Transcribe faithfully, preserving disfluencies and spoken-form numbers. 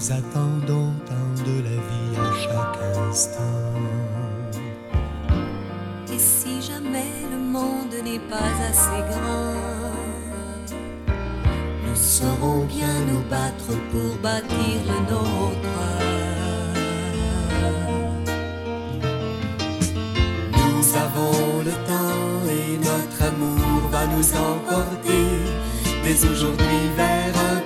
nous attendons tant de la vie à chaque instant. Et si jamais le monde n'est pas assez grand, nous saurons bien nous battre pour bâtir le nôtre. Nous avons le temps et notre amour va nous emporter dès aujourd'hui vers un